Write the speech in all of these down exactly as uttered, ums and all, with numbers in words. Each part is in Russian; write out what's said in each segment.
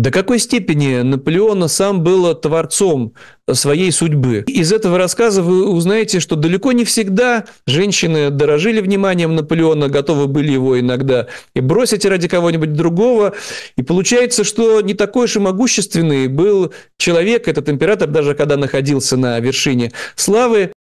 До какой степени Наполеон сам был творцом своей судьбы? Из этого рассказа вы узнаете, что далеко не всегда женщины дорожили вниманием Наполеона, готовы были его иногда и бросить ради кого-нибудь другого. И получается, что не такой уж и могущественный был человек, этот император, даже когда находился на вершине славы.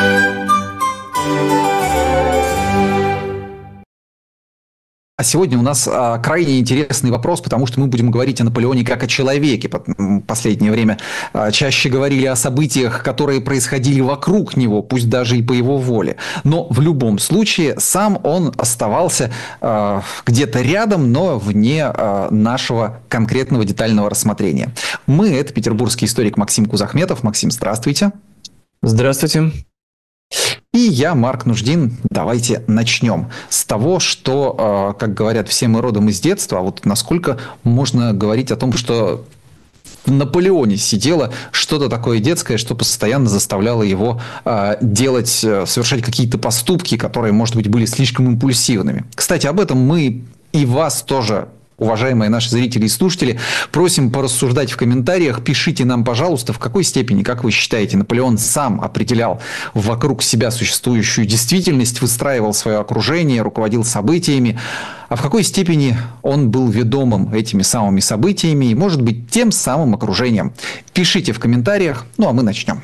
А сегодня у нас а, крайне интересный вопрос, потому что мы будем говорить о Наполеоне как о человеке. В последнее время а, чаще говорили о событиях, которые происходили вокруг него, пусть даже и по его воле. Но в любом случае сам он оставался а, где-то рядом, но вне а, нашего конкретного детального рассмотрения. Мы – это петербургский историк Максим Кузахметов. Максим, здравствуйте. Здравствуйте. И я, Марк Нуждин. Давайте начнем с того, что, как говорят, все мы родом из детства, а вот насколько можно говорить о том, что в Наполеоне сидело что-то такое детское, что постоянно заставляло его делать, совершать какие-то поступки, которые, может быть, были слишком импульсивными. Кстати, об этом мы и вас тоже, уважаемые наши зрители и слушатели, просим порассуждать в комментариях. Пишите нам, пожалуйста, в какой степени, как вы считаете, Наполеон сам определял вокруг себя существующую действительность, выстраивал свое окружение, руководил событиями, а в какой степени он был ведомым этими самыми событиями и, может быть, тем самым окружением. Пишите в комментариях, ну а мы начнем.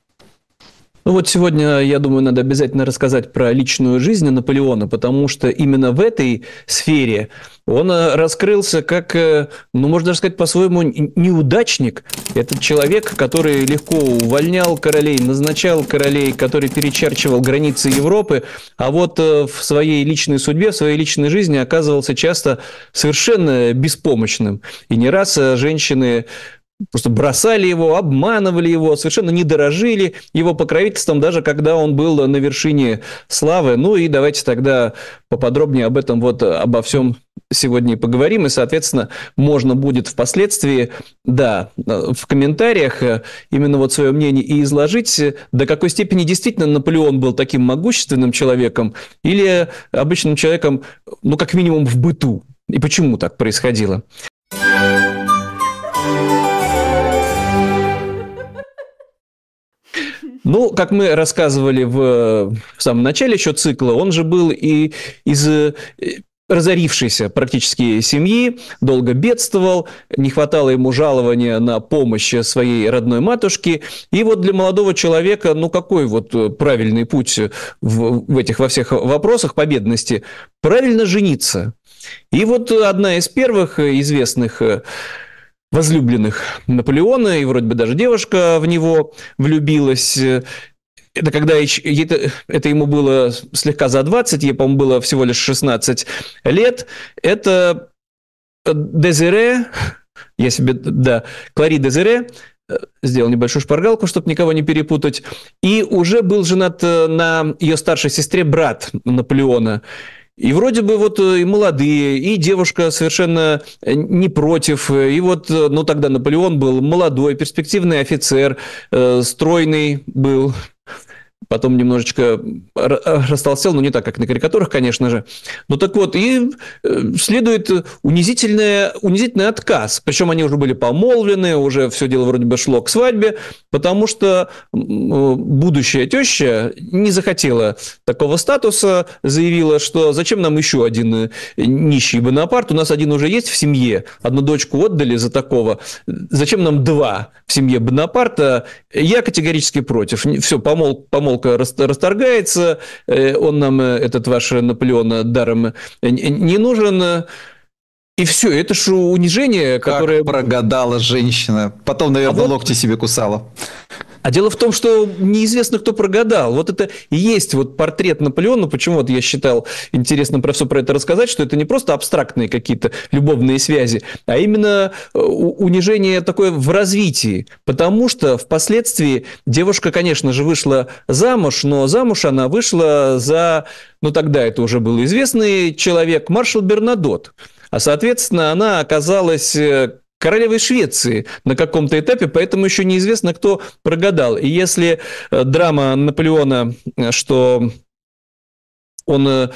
Ну вот сегодня, я думаю, надо обязательно рассказать про личную жизнь Наполеона, потому что именно в этой сфере он раскрылся как, ну, можно даже сказать, по-своему неудачник. Это человек, который легко увольнял королей, назначал королей, который перечерчивал границы Европы, а вот в своей личной судьбе, в своей личной жизни оказывался часто совершенно беспомощным. И не раз женщины просто бросали его, обманывали его, совершенно не дорожили его покровительством, даже когда он был на вершине славы. Ну и давайте тогда поподробнее об этом, вот обо всем сегодня и поговорим. И, соответственно, можно будет впоследствии, да, в комментариях именно вот свое мнение и изложить, до какой степени действительно Наполеон был таким могущественным человеком или обычным человеком, ну, как минимум, в быту. И почему так происходило. Ну, как мы рассказывали в, в самом начале еще цикла, он же был и из разорившейся практически семьи, долго бедствовал, не хватало ему жалования на помощь своей родной матушке. И вот для молодого человека, ну, какой вот правильный путь в, в этих во всех вопросах по бедности? Правильно жениться. И вот одна из первых известных возлюбленных Наполеона, и вроде бы даже девушка в него влюбилась. Это когда это, это ему было слегка за двадцать, ей, по-моему, было всего лишь шестнадцать лет. Это Дезире, я себе, да, Клари Дезире, сделал небольшую шпаргалку, чтобы никого не перепутать, и уже был женат на ее старшей сестре брат Наполеона. И вроде бы вот и молодые, и девушка совершенно не против. И вот, ну, тогда Наполеон был молодой, перспективный офицер, э, стройный был. Потом немножечко растолстел, но не так, как на карикатурах, конечно же. Ну так вот, и следует унизительный, унизительный отказ. Причем они уже были помолвлены, уже все дело вроде бы шло к свадьбе, потому что будущая теща не захотела такого статуса, заявила, что зачем нам еще один нищий Бонапарт, у нас один уже есть в семье, одну дочку отдали за такого, зачем нам два в семье Бонапарта? Я категорически против. Все, помол, помолвка расторгается, он нам, этот ваш Наполеон, даром не нужен. И все, это же унижение, как которое... прогадала женщина. Потом, наверное, а вот... локти себе кусала. А дело в том, что неизвестно, кто прогадал. Вот это и есть вот портрет Наполеона. Почему вот я считал интересным про все про это рассказать, что это не просто абстрактные какие-то любовные связи, а именно унижение такое в развитии. Потому что впоследствии девушка, конечно же, вышла замуж, но замуж она вышла за... Ну, тогда это уже был известный человек, маршал Бернадотт. А, соответственно, она оказалась... королевой Швеции на каком-то этапе, поэтому еще неизвестно, кто прогадал. И если драма Наполеона, что он э,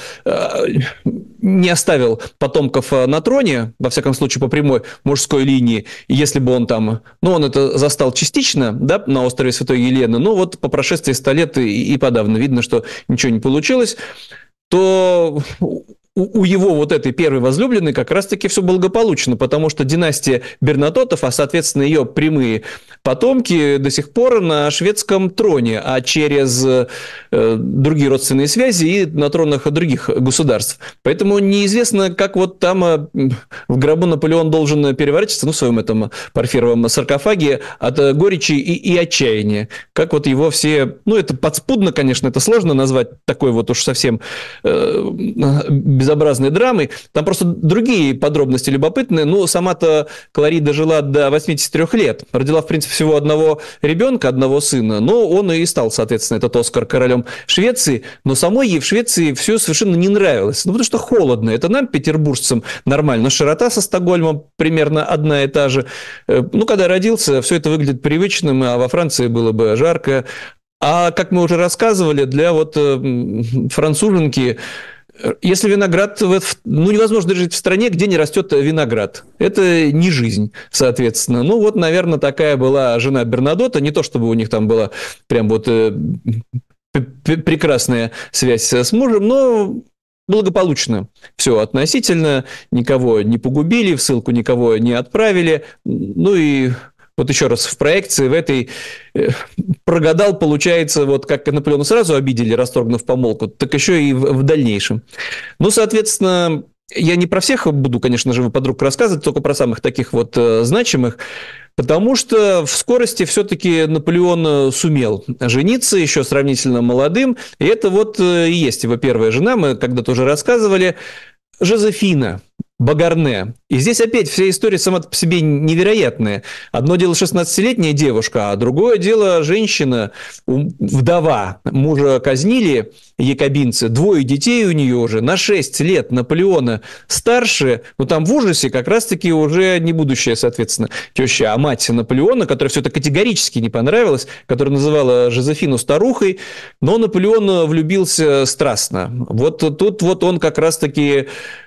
не оставил потомков на троне, во всяком случае, по прямой мужской линии. И если бы он там... Ну, он это застал частично, да, на острове Святой Елены, но вот по прошествии ста лет и, и подавно видно, что ничего не получилось, то... у его вот этой первой возлюбленной как раз-таки все благополучно, потому что династия Бернатотов, а, соответственно, ее прямые потомки до сих пор на шведском троне, а через э, другие родственные связи и на тронах других государств. Поэтому неизвестно, как вот там э, в гробу Наполеон должен переворачиваться, ну, в своем этом парфировом саркофаге от горечи и, и отчаяния. Как вот его все... Ну, это подспудно, конечно, это сложно назвать такой вот уж совсем э, безобразной драмой. Там просто другие подробности любопытные. Ну, сама-то Клари дожила до восьмидесяти трёх лет. Родила, в принципе, всего одного ребенка, одного сына. Но он и стал, соответственно, этот Оскар королем Швеции. Но самой ей в Швеции все совершенно не нравилось. Ну, потому что холодно. Это нам, петербуржцам, нормально. Но широта со Стокгольмом примерно одна и та же. Ну, когда родился, все это выглядит привычным, а во Франции было бы жарко. А, как мы уже рассказывали, для вот француженки, если виноград... Ну, невозможно жить в стране, где не растет виноград. Это не жизнь, соответственно. Ну, вот, наверное, такая была жена Бернадотта. Не то, чтобы у них там была прям вот прекрасная связь с мужем, но благополучно все относительно. Никого не погубили, в ссылку никого не отправили. Ну, и... Вот еще раз, в проекции в этой прогадал, получается, вот как Наполеона сразу обидели, расторгнув помолвку, так еще и в, в дальнейшем. Ну, соответственно, я не про всех буду, конечно же, подруг рассказывать, только про самых таких вот э, значимых, потому что в скорости все-таки Наполеон сумел жениться еще сравнительно молодым, и это вот и есть его первая жена, мы когда-то уже рассказывали, Жозефина Багарне. И здесь опять вся история сама по себе невероятная. Одно дело шестнадцатилетняя девушка, а другое дело женщина, вдова. Мужа казнили якобинцы, двое детей у нее уже, на шесть лет Наполеона старше, но там в ужасе как раз-таки уже не будущая, соответственно, теща, а мать Наполеона, которая все это категорически не понравилось, которая называла Жозефину старухой, но Наполеон влюбился страстно. Вот тут вот он как раз-таки...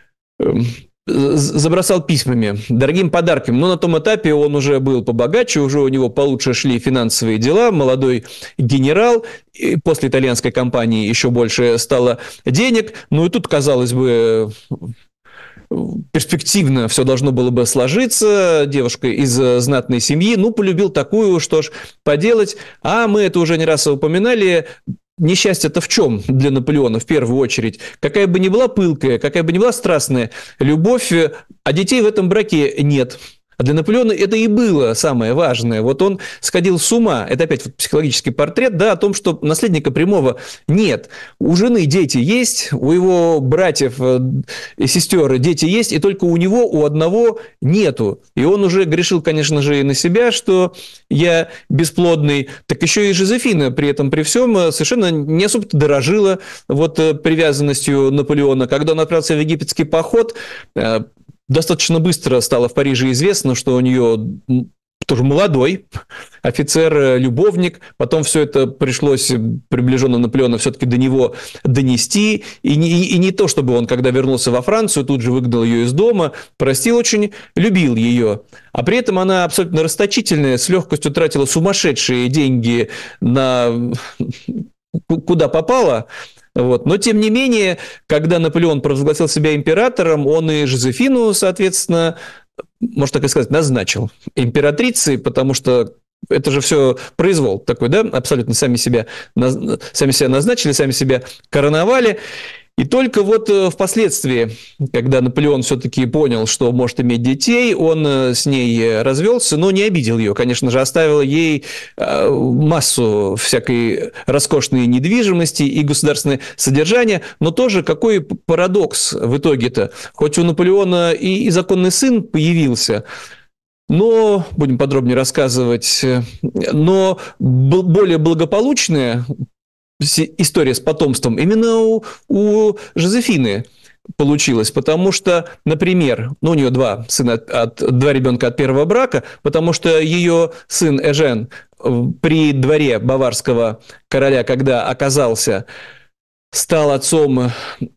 забросал письмами, дорогими подарками. Но на том этапе он уже был побогаче, уже у него получше шли финансовые дела, молодой генерал, и после итальянской кампании еще больше стало денег. Ну и тут, казалось бы, перспективно все должно было бы сложиться, девушка из знатной семьи, ну, полюбил такую, что ж поделать. А мы это уже не раз упоминали. Несчастье-то в чем для Наполеона в первую очередь? Какая бы ни была пылкая, какая бы ни была страстная любовь, а детей в этом браке нет. А для Наполеона это и было самое важное. Вот он сходил с ума. Это опять вот психологический портрет, да, о том, что наследника прямого нет. У жены дети есть, у его братьев и сестер дети есть, и только у него, у одного нету. И он уже грешил, конечно же, и на себя, что я бесплодный. Так еще и Жозефина при этом, при всем, совершенно не особо дорожила вот привязанностью Наполеона. Когда он отправился в египетский поход, достаточно быстро стало в Париже известно, что у нее тоже молодой офицер, любовник. Потом все это пришлось приближенно Наполеона все-таки до него донести. И не, и не то, чтобы он, когда вернулся во Францию, тут же выгнал ее из дома, простил очень, любил ее. А при этом она абсолютно расточительная, с легкостью тратила сумасшедшие деньги на куда попало. Вот. Но, тем не менее, когда Наполеон провозгласил себя императором, он и Жозефину, соответственно, можно так и сказать, назначил императрицей, потому что это же все произвол такой, да, абсолютно сами себя, сами себя назначили, сами себя короновали. И только вот впоследствии, когда Наполеон все-таки понял, что может иметь детей, он с ней развелся, но не обидел ее. Конечно же, оставил ей массу всякой роскошной недвижимости и государственное содержание. Но тоже какой парадокс в итоге-то. Хоть у Наполеона и законный сын появился, но, будем подробнее рассказывать, но более благополучная история с потомством именно у, у Жозефины получилась, потому что, например, ну, у нее два сына, от, два ребенка от первого брака, потому что ее сын Эжен при дворе баварского короля, когда оказался, стал отцом,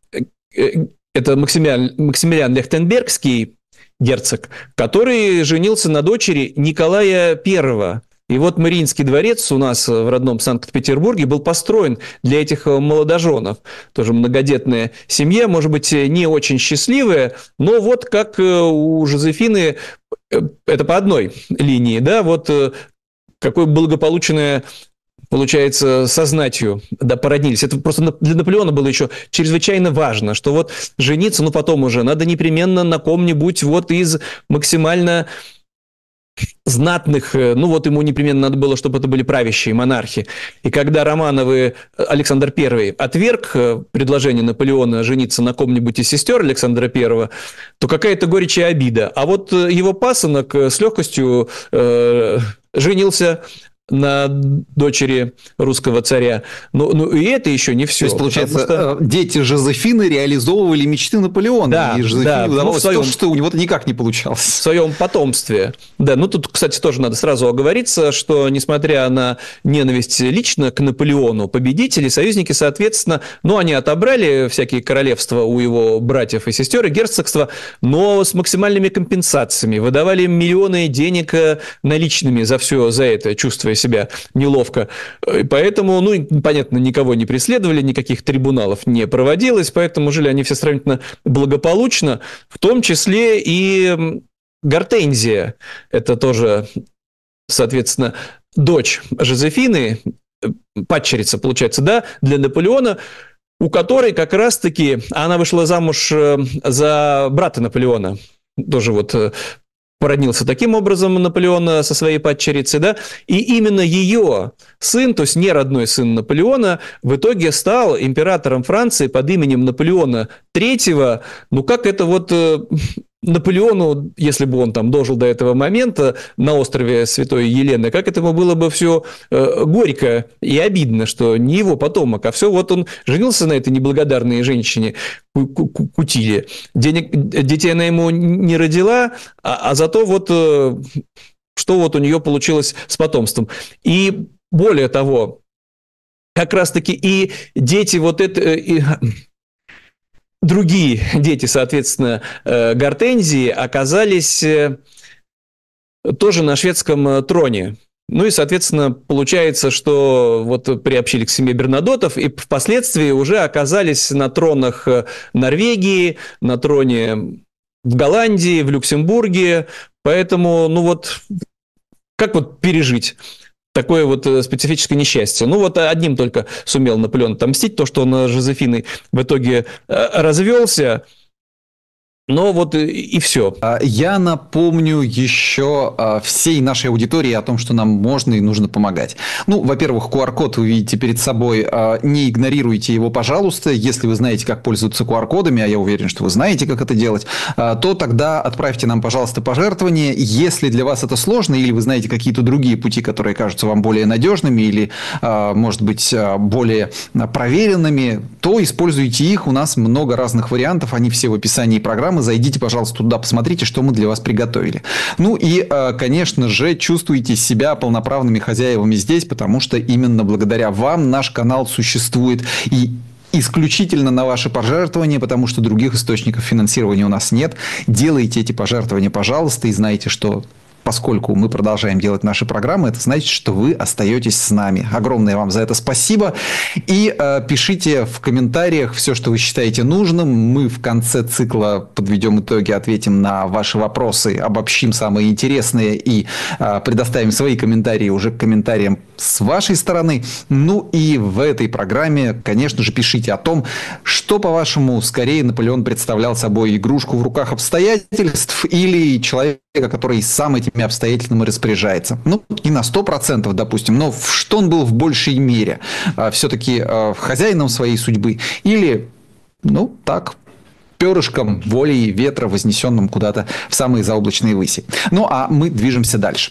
это Максимилиан, Максимилиан Лихтенбергский, герцог, который женился на дочери Николая Первого. И вот Мариинский дворец у нас в родном Санкт-Петербурге был построен для этих молодоженов. Тоже многодетная семья, может быть, не очень счастливая, но вот как у Жозефины, это по одной линии, да, вот какое благополучное, получается, со знатью, да, породнились. Это просто для Наполеона было еще чрезвычайно важно, что вот жениться, ну, потом уже, надо непременно на ком-нибудь вот из максимально знатных, ну, вот ему непременно надо было, чтобы это были правящие монархи. И когда Романовы, Александр Первый отверг предложение Наполеона жениться на ком-нибудь из сестер Александра Первого, то какая-то горечь и обида. А вот его пасынок с легкостью э, женился на дочери русского царя. Ну, ну, и это еще не все. То есть, получается, что... дети Жозефины реализовывали мечты Наполеона. Да, и Жозефине да, удавалось ну, в своем... то, что у него-то никак не получалось. В своем потомстве. Да, ну тут, кстати, тоже надо сразу оговориться, что, несмотря на ненависть лично к Наполеону, победители, союзники, соответственно, ну, они отобрали всякие королевства у его братьев и сестер, и герцогства, но с максимальными компенсациями. Выдавали им миллионы денег наличными за все за это, чувствуя себя неловко. Поэтому, ну, понятно, никого не преследовали, никаких трибуналов не проводилось, поэтому жили они все сравнительно благополучно, в том числе и Гортензия. Это тоже, соответственно, дочь Жозефины, падчерица, получается, да, для Наполеона, у которой как раз-таки она вышла замуж за брата Наполеона, тоже вот породнился таким образом Наполеон со своей падчерицей, да, и именно ее сын, то есть не родной сын Наполеона, в итоге стал императором Франции под именем Наполеона Третьего. Ну, как это вот Наполеону, если бы он там дожил до этого момента на острове Святой Елены, как это ему было бы все э, горько и обидно, что не его потомок, а все вот он женился на этой неблагодарной женщине Кутиле. Денег, детей она ему не родила, а, а зато вот э, что вот у нее получилось с потомством. И более того, как раз-таки и дети вот это... И, другие дети, соответственно, Гортензии оказались тоже на шведском троне. Ну и, соответственно, получается, что вот приобщили к семье Бернадотов и впоследствии уже оказались на тронах Норвегии, на троне в Голландии, в Люксембурге. Поэтому, ну вот, как вот пережить такое вот специфическое несчастье? Ну, вот одним только сумел Наполеон отомстить, то, что он с Жозефиной в итоге развелся. Но вот и все. Я напомню еще всей нашей аудитории о том, что нам можно и нужно помогать. Ну, во-первых, ку ар код вы видите перед собой. Не игнорируйте его, пожалуйста. Если вы знаете, как пользоваться ку ар кодами, а я уверен, что вы знаете, как это делать, то тогда отправьте нам, пожалуйста, пожертвование. Если для вас это сложно, или вы знаете какие-то другие пути, которые кажутся вам более надежными или, может быть, более проверенными, то используйте их. У нас много разных вариантов. Они все в описании программы. Зайдите, пожалуйста, туда, посмотрите, что мы для вас приготовили. Ну и, конечно же, чувствуйте себя полноправными хозяевами здесь, потому что именно благодаря вам наш канал существует. И исключительно на ваши пожертвования, потому что других источников финансирования у нас нет. Делайте эти пожертвования, пожалуйста, и знайте, что... Поскольку мы продолжаем делать наши программы, это значит, что вы остаетесь с нами. Огромное вам за это спасибо. И э, пишите в комментариях все, что вы считаете нужным. Мы в конце цикла подведем итоги, ответим на ваши вопросы, обобщим самые интересные и э, предоставим свои комментарии уже к комментариям с вашей стороны. Ну и в этой программе, конечно же, пишите о том, что, по-вашему, скорее Наполеон представлял собой: игрушку в руках обстоятельств или человека, который сам этими обстоятельствами распоряжается. Ну, не на сто процентов, допустим, но что он был в большей мере? Все-таки хозяином своей судьбы? Или, ну, так, перышком волей ветра, вознесенным куда-то в самые заоблачные выси? Ну, а мы движемся дальше.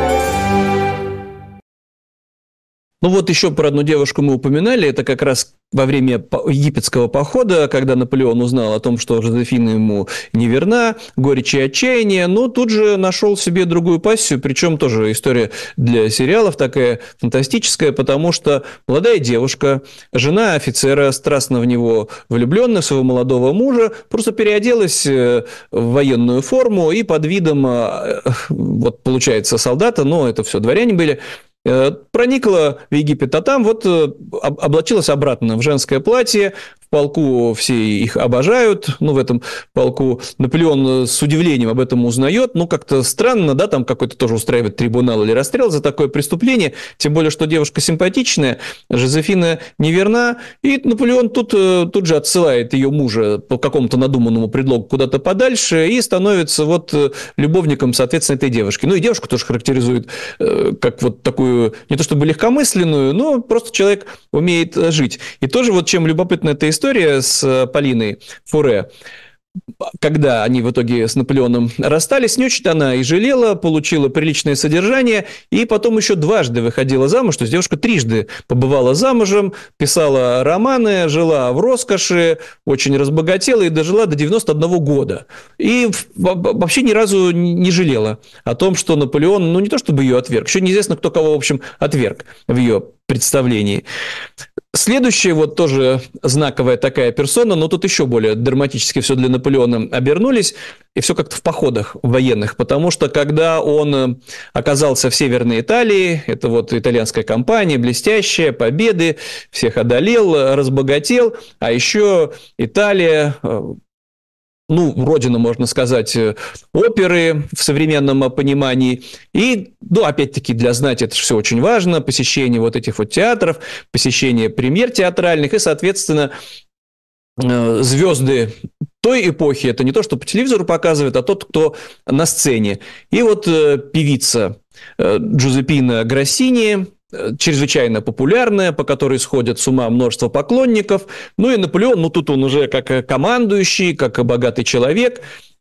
Ну вот еще про одну девушку мы упоминали, это как раз во время египетского похода, когда Наполеон узнал о том, что Жозефина ему не верна, горечь и отчаяние, но тут же нашел себе другую пассию, причем тоже история для сериалов такая фантастическая, потому что молодая девушка, жена офицера, страстно в него влюбленная, своего молодого мужа, просто переоделась в военную форму и под видом, вот получается, солдата, но это все дворяне были, проникла в Египет, а там вот облачилась обратно в женское платье, в полку все их обожают, ну, в этом полку Наполеон с удивлением об этом узнает, ну, как-то странно, да, там какой-то тоже устраивает трибунал или расстрел за такое преступление, тем более, что девушка симпатичная, Жозефина неверна, и Наполеон тут, тут же отсылает ее мужа по какому-то надуманному предлогу куда-то подальше и становится вот любовником, соответственно, этой девушки. Ну, и девушку тоже характеризует как вот такую не то чтобы легкомысленную, но просто человек умеет жить. И тоже вот чем любопытна эта история с Полиной Фуре, когда они в итоге с Наполеоном расстались, не очень она и жалела, получила приличное содержание, и потом еще дважды выходила замуж, то есть девушка трижды побывала замужем, писала романы, жила в роскоши, очень разбогатела и дожила до девяноста одного года. И вообще ни разу не жалела о том, что Наполеон, ну не то чтобы ее отверг, еще неизвестно, кто кого, в общем, отверг в ее представлении. Следующая вот тоже знаковая такая персона, но тут еще более драматически все для Наполеона обернулись, и все как-то в походах военных, потому что когда он оказался в Северной Италии, это вот итальянская кампания, блестящая, победы, всех одолел, разбогател, а еще Италия... ну, родина, можно сказать, оперы в современном понимании. И, ну, опять-таки, для знати это все очень важно, посещение вот этих вот театров, посещение премьер театральных, и, соответственно, звезды той эпохи, это не то, что по телевизору показывают, а тот, кто на сцене. И вот певица Джузеппина Гроссини, чрезвычайно популярная, по которой сходят с ума множество поклонников. Ну и Наполеон, ну тут он уже как командующий, как богатый человек,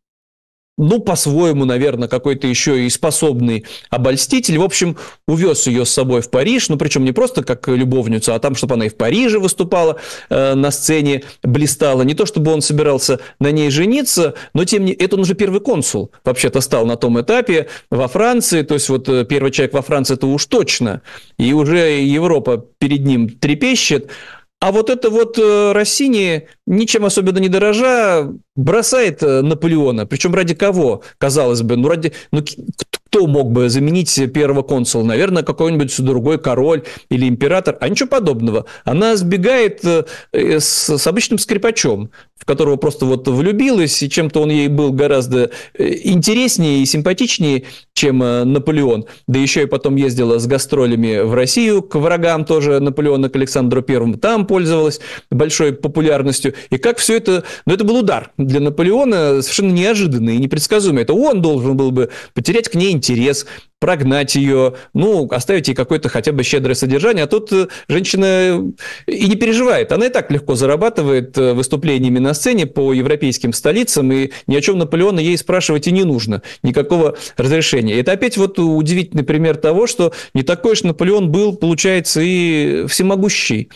ну, по-своему, наверное, какой-то еще и способный обольститель. В общем, увез ее с собой в Париж, ну, причем не просто как любовницу, а там, чтобы она и в Париже выступала, э, на сцене блистала. Не то, чтобы он собирался на ней жениться, но тем не менее, это он уже первый консул, вообще-то, стал на том этапе во Франции, то есть вот первый человек во Франции, это уж точно, и уже Европа перед ним трепещет. А вот это вот Россини, ничем особенно не дорожа, бросает Наполеона. Причем ради кого, казалось бы? Ну, ради... ну, кто мог бы заменить первого консула? Наверное, какой-нибудь другой король или император. А ничего подобного. Она сбегает с, с обычным скрипачом, в которого просто вот влюбилась, и чем-то он ей был гораздо интереснее и симпатичнее, чем Наполеон. Да еще и потом ездила с гастролями в Россию к врагам тоже Наполеона, к Александру Первому. Там пользовалась большой популярностью. И как все это... Ну, это был удар для Наполеона совершенно неожиданный и непредсказуемый. Это он должен был бы потерять к ней интерес, прогнать ее, ну, оставить ей какое-то хотя бы щедрое содержание. А тут женщина и не переживает. Она и так легко зарабатывает выступлениями на сцене по европейским столицам, и ни о чем Наполеона ей спрашивать и не нужно. Никакого разрешения. Это опять вот удивительный пример того, что не такой уж Наполеон был, получается, и всемогущий.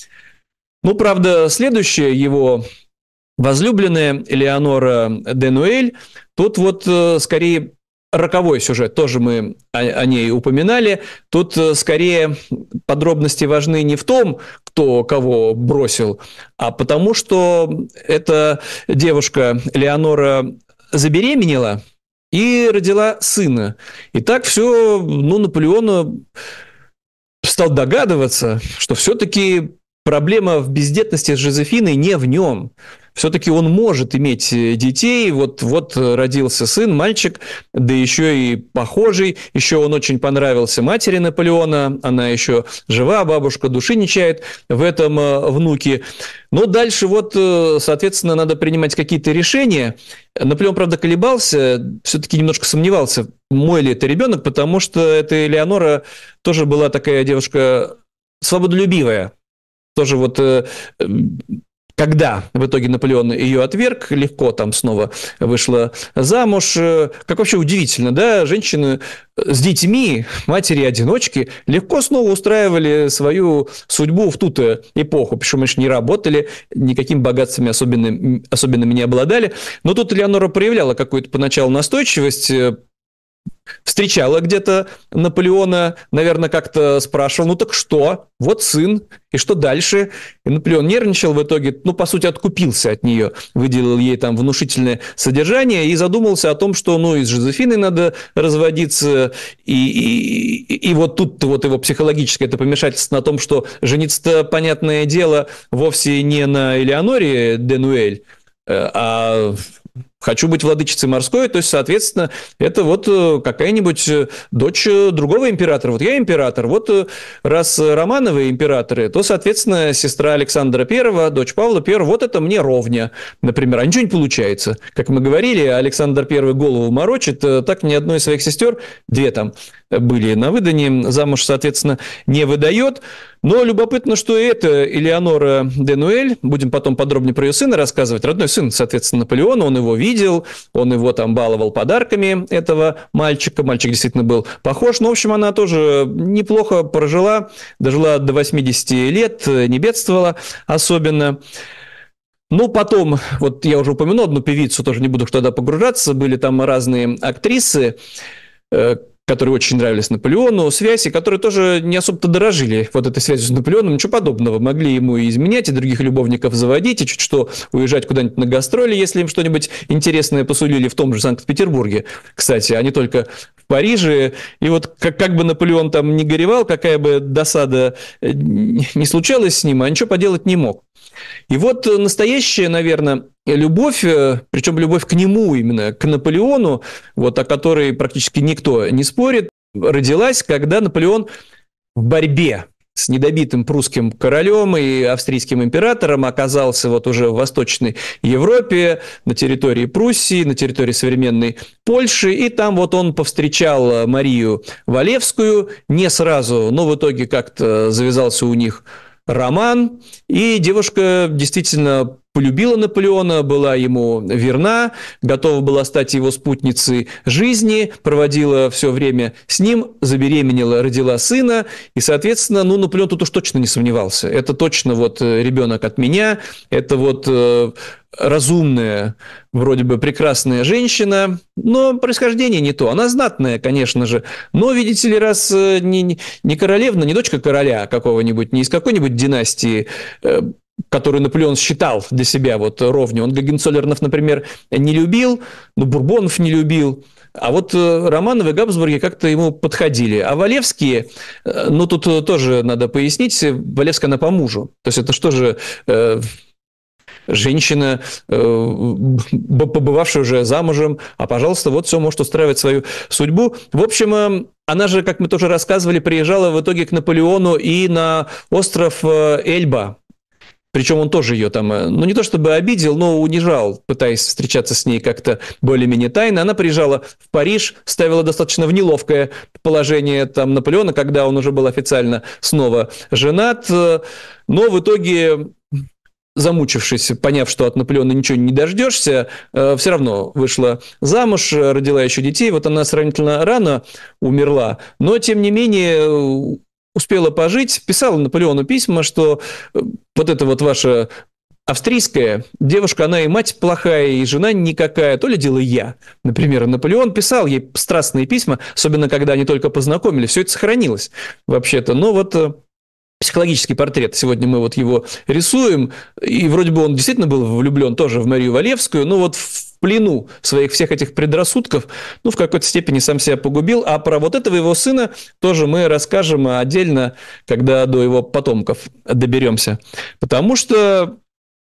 Ну, правда, следующая его возлюбленная, Элеонора де Нуэль, тут вот скорее роковой сюжет, тоже мы о, о ней упоминали. Тут скорее подробности важны не в том, кто кого бросил, а потому что эта девушка Элеонора забеременела и родила сына. И так все, ну, Наполеон стал догадываться, что все-таки проблема в бездетности с Жозефиной не в нем. Все-таки он может иметь детей. Вот, вот родился сын, мальчик, да еще и похожий. Еще он очень понравился матери Наполеона. Она еще жива, бабушка души не чает в этом внуке. Но дальше вот, соответственно, надо принимать какие-то решения. Наполеон, правда, колебался, все-таки немножко сомневался, мой ли это ребенок, потому что эта Элеонора тоже была такая девушка свободолюбивая. Тоже вот когда в итоге Наполеон ее отверг, легко там снова вышла замуж. Как вообще удивительно, да, женщины с детьми, матери-одиночки, легко снова устраивали свою судьбу в ту-то эпоху, причем они не работали, никакими богатствами особенными, особенными не обладали. Но тут Элеонора проявляла какую-то поначалу настойчивость, встречала где-то Наполеона, наверное, как-то спрашивал, ну так что? Вот сын, и что дальше? И Наполеон нервничал, в итоге, ну, по сути, откупился от нее, выделил ей там внушительное содержание и задумался о том, что, ну, и с Жозефиной надо разводиться, и, и, и вот тут вот его психологическое это помешательство на том, что жениться-то, понятное дело, вовсе не на Элеоноре де Нуэль, а хочу быть владычицей морской, то есть, соответственно, это вот какая-нибудь дочь другого императора. Вот я император, вот раз Романовы императоры, то, соответственно, сестра Александра Первого, дочь Павла Первого, вот это мне ровня, например. А ничего не получается. Как мы говорили, Александр Первый голову морочит, так ни одной из своих сестер, две там были на выдании, замуж, соответственно, не выдает. Но любопытно, что и это Элеонора де Нуэль, будем потом подробнее про ее сына рассказывать, родной сын, соответственно, Наполеона, он его видел, он его там баловал подарками, этого мальчика, мальчик действительно был похож, но, в общем, она тоже неплохо прожила, дожила до восьмидесяти лет, не бедствовала особенно. Ну, потом, вот я уже упомянул одну певицу, тоже не буду туда погружаться, были там разные актрисы, которые очень нравились Наполеону, связи, которые тоже не особо-то дорожили вот этой связью с Наполеоном, ничего подобного. Могли ему и изменять, и других любовников заводить, и чуть что уезжать куда-нибудь на гастроли, если им что-нибудь интересное посулили в том же Санкт-Петербурге, кстати, а не только в Париже. И вот как, как бы Наполеон там не горевал, какая бы досада не случалась с ним, а ничего поделать не мог. И вот настоящая, наверное, любовь, причем любовь к нему именно, к Наполеону, вот о которой практически никто не спорит, родилась, когда Наполеон в борьбе с недобитым прусским королем и австрийским императором оказался вот уже в Восточной Европе, на территории Пруссии, на территории современной Польши, и там вот он повстречал Марию Валевскую, не сразу, но в итоге как-то завязался у них роман, и девушка действительно полюбила Наполеона, была ему верна, готова была стать его спутницей жизни, проводила все время с ним, забеременела, родила сына, и, соответственно, ну, Наполеон тут уж точно не сомневался. Это точно вот ребенок от меня, это вот э, разумная, вроде бы прекрасная женщина, но происхождение не то. Она знатная, конечно же, но, видите ли, раз не, не королевна, не дочка короля какого-нибудь, не из какой-нибудь династии, э, которую Наполеон считал для себя вот ровню. Он Гогенцоллернов, например, не любил, но Бурбонов не любил. А вот Романовы и Габсбурги как-то ему подходили. А Валевские, ну, тут тоже надо пояснить, Валевская она по мужу. То есть это что же... Э, женщина, побывавшая уже замужем, а, пожалуйста, вот все, может устраивать свою судьбу. В общем, она же, как мы тоже рассказывали, приезжала в итоге к Наполеону и на остров Эльба. Причем он тоже ее там, ну, не то чтобы обидел, но унижал, пытаясь встречаться с ней как-то более-менее тайно. Она приезжала в Париж, ставила достаточно в неловкое положение там Наполеона, когда он уже был официально снова женат. Но в итоге... замучившись, поняв, что от Наполеона ничего не дождешься, все равно вышла замуж, родила еще детей. Вот она сравнительно рано умерла, но, тем не менее, успела пожить, писала Наполеону письма, что вот это вот ваша австрийская девушка, она и мать плохая, и жена никакая, то ли дело я. Например, Наполеон писал ей страстные письма, особенно когда они только познакомились. Все это сохранилось вообще-то. Но вот... психологический портрет. Сегодня мы вот его рисуем, и вроде бы он действительно был влюблен тоже в Марию Валевскую, но вот в плену своих всех этих предрассудков, ну, в какой-то степени сам себя погубил. А про вот этого его сына тоже мы расскажем отдельно, когда до его потомков доберемся. Потому что...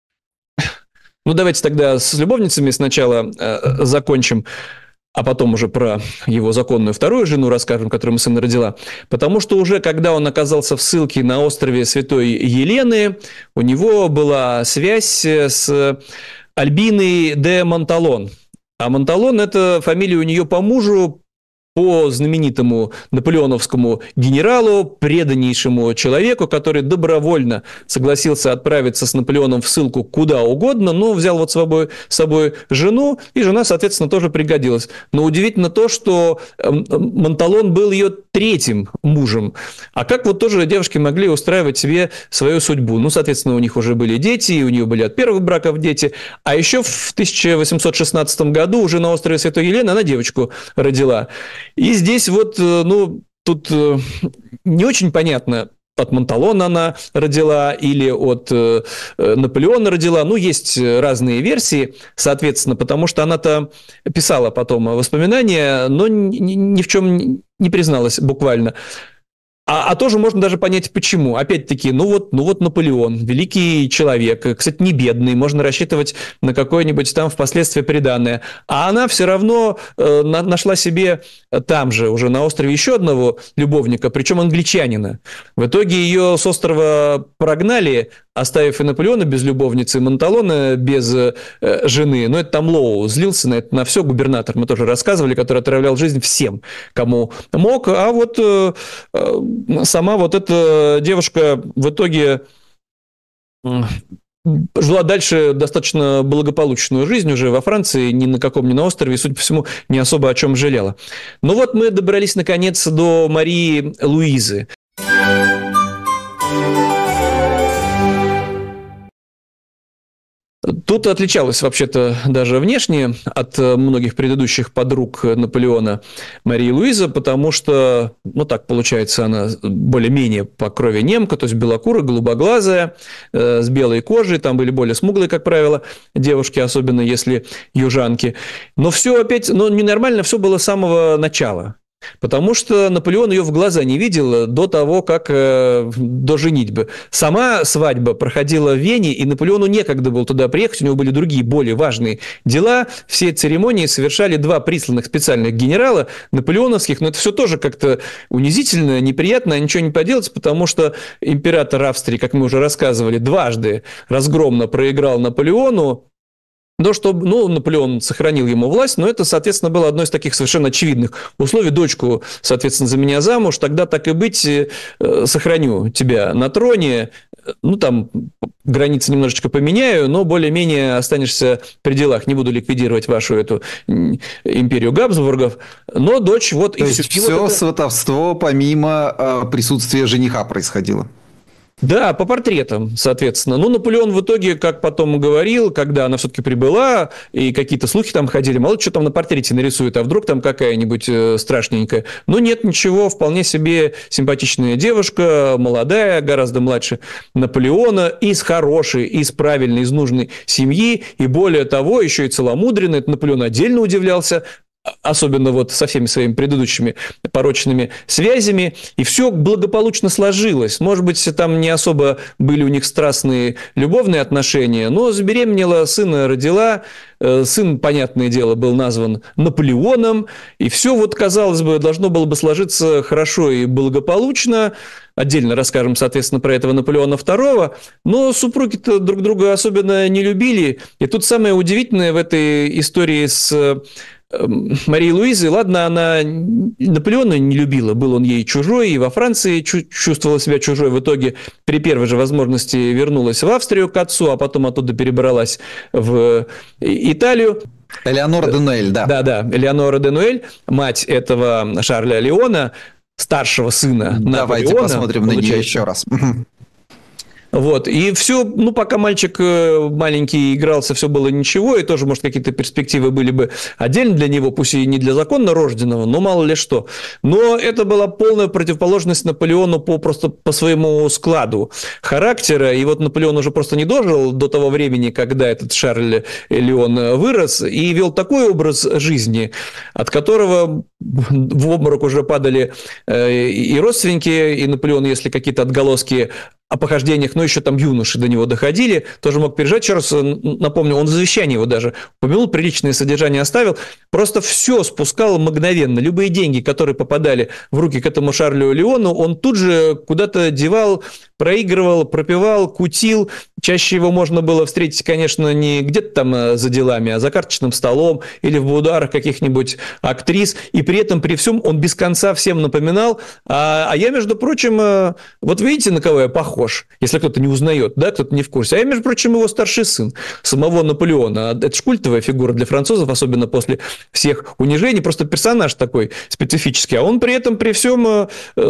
Ну, давайте тогда с любовницами сначала э, закончим, а потом уже про его законную вторую жену расскажем, которую ему сына родила. Потому что уже когда он оказался в ссылке на острове Святой Елены, у него была связь с Альбиной де Монталон. А Монталон – это фамилия у нее по мужу, по знаменитому наполеоновскому генералу, преданнейшему человеку, который добровольно согласился отправиться с Наполеоном в ссылку куда угодно, но взял вот с собой, с собой жену, и жена, соответственно, тоже пригодилась. Но удивительно то, что Монталон был ее третьим мужем. А как вот тоже девушки могли устраивать себе свою судьбу? Ну, соответственно, у них уже были дети, и у нее были от первых браков дети. А еще в тысяча восемьсот шестнадцатом году уже на острове Святой Елены она девочку родила. И здесь вот, ну, тут не очень понятно, от Монталона она родила или от э, Наполеона родила. Ну, есть разные версии, соответственно, потому что она-то писала потом воспоминания, но ни, ни в чем не призналась буквально. А, а тоже можно даже понять, почему. Опять-таки, ну вот, ну вот Наполеон, великий человек, кстати, не бедный, можно рассчитывать на какое-нибудь там впоследствии приданое. А она все равно э, на, нашла себе там же, уже на острове, еще одного любовника, причем англичанина. В итоге ее с острова прогнали, оставив и Наполеона без любовницы, и Монталона без э, жены. Но это там Лоу злился на это, на все. Губернатор, мы тоже рассказывали, который отравлял жизнь всем, кому мог. А вот э, э, сама вот эта девушка в итоге жила дальше достаточно благополучную жизнь уже во Франции, ни на каком, ни на острове, и, судя по всему, не особо о чем жалела. Ну вот мы добрались, наконец, до Марии Луизы. Тут отличалась вообще-то даже внешне от многих предыдущих подруг Наполеона Мария Луиза, потому что, ну так получается, она более-менее по крови немка, то есть белокурая, голубоглазая, э, с белой кожей, там были более смуглые, как правило, девушки, особенно если южанки. Но все опять, ну ненормально, все было с самого начала. Потому что Наполеон ее в глаза не видел до того, как э, до женитьбы. Сама свадьба проходила в Вене, и Наполеону некогда было туда приехать, у него были другие, более важные дела. Все церемонии совершали два присланных специальных генерала наполеоновских, но это все тоже как-то унизительно, неприятно, ничего не поделать, потому что император Австрии, как мы уже рассказывали, дважды разгромно проиграл Наполеону. Но чтобы, ну, Наполеон сохранил ему власть, но это, соответственно, было одно из таких совершенно очевидных условий. Дочку, соответственно, за меня замуж, тогда так и быть, сохраню тебя на троне. Ну, там границы немножечко поменяю, но более-менее останешься при делах. Не буду ликвидировать вашу эту империю Габсбургов. Но дочь вот... То и есть все, все это... сватовство помимо присутствия жениха происходило? Да, по портретам, соответственно. Ну, Наполеон в итоге, как потом говорил, когда она все-таки прибыла, и какие-то слухи там ходили, мало ли что там на портрете нарисует, а вдруг там какая-нибудь э, страшненькая. Но нет, ничего, вполне себе симпатичная девушка, молодая, гораздо младше Наполеона, из хорошей, из правильной, из нужной семьи, и более того, еще и целомудренная. Это Наполеон отдельно удивлялся, особенно вот со всеми своими предыдущими порочными связями, и все благополучно сложилось. Может быть, там не особо были у них страстные любовные отношения, но забеременела, сына родила, сын, понятное дело, был назван Наполеоном, и все вот, казалось бы, должно было бы сложиться хорошо и благополучно. Отдельно расскажем, соответственно, про этого Наполеона второго, но супруги-то друг друга особенно не любили, и тут самое удивительное в этой истории с Марии Луизы, ладно, она Наполеона не любила, был он ей чужой, и во Франции чувствовала себя чужой. В итоге при первой же возможности вернулась в Австрию к отцу, а потом оттуда перебралась в Италию. Элеонора де Нуэль, да. Да-да, Элеонора де Нуэль, мать этого Шарля Леона, старшего сына Наполеона. Давайте посмотрим на нее еще раз. Вот, и все, ну, пока мальчик маленький игрался, все было ничего, и тоже, может, какие-то перспективы были бы отдельно для него, пусть и не для законно рожденного, но мало ли что. Но это была полная противоположность Наполеону по, просто по своему складу характера, и вот Наполеон уже просто не дожил до того времени, когда этот Шарль Леон вырос, и вел такой образ жизни, от которого в обморок уже падали и родственники, и Наполеон, если какие-то отголоски о похождениях, но еще там юноши до него доходили, тоже мог переживать. Еще раз напомню, он в завещании его даже упомянул, приличное содержание оставил, просто все спускал мгновенно. Любые деньги, которые попадали в руки к этому Шарлю Леону, он тут же куда-то девал, проигрывал, пропивал, кутил. Чаще его можно было встретить, конечно, не где-то там за делами, а за карточным столом или в будуарах каких-нибудь актрис. И при этом, при всем, он без конца всем напоминал. А, а я, между прочим, вот видите, на кого я похож? Если кто-то не узнает, да, кто-то не в курсе. А я, между прочим, его старший сын, самого Наполеона. Это ж культовая фигура для французов, особенно после всех унижений. Просто персонаж такой специфический. А он при этом, при всем,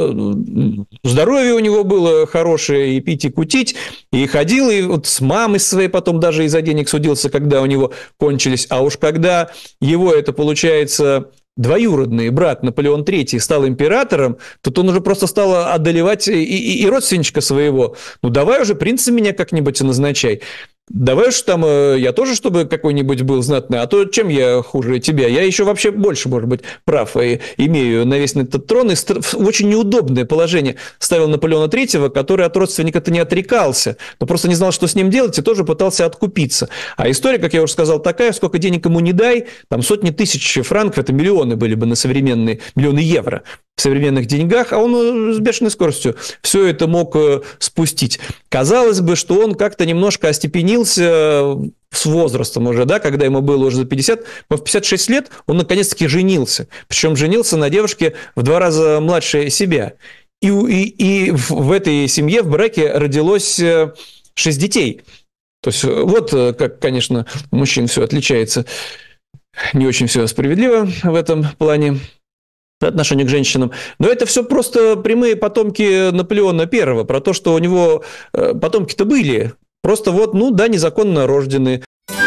здоровье у него было хорошее, и пить, и кутить. И ходил, и вот с мамой своей потом даже из-за денег судился, когда у него кончились. А уж когда его, это получается... двоюродный брат Наполеон третий стал императором, то он уже просто стал одолевать и, и, и родственничка своего. Ну, давай уже принца меня как-нибудь назначай. Давай уж там я тоже, чтобы какой-нибудь был знатный, а то чем я хуже тебя? Я еще вообще больше, может быть, прав и имею на весь этот трон. И в очень неудобное положение ставил Наполеона третьего, который от родственника-то не отрекался, но просто не знал, что с ним делать, и тоже пытался откупиться. А история, как я уже сказал, такая, сколько денег ему не дай, там сотни тысяч франков, это миллионы были бы на современные, миллионы евро в современных деньгах, а он с бешеной скоростью все это мог спустить. Казалось бы, что он как-то немножко остепенился с возрастом уже, да, когда ему было уже за пятьдесят, но в пятьдесят шесть лет он наконец-таки женился. Причем женился на девушке в два раза младше себя. И, и, и в этой семье, в браке родилось шесть детей. То есть вот как, конечно, у мужчин все отличается. Не очень все справедливо в этом плане по отношению к женщинам. Но это все просто прямые потомки Наполеона Первого, про то, что у него потомки-то были. Просто вот, ну да, незаконно рождены.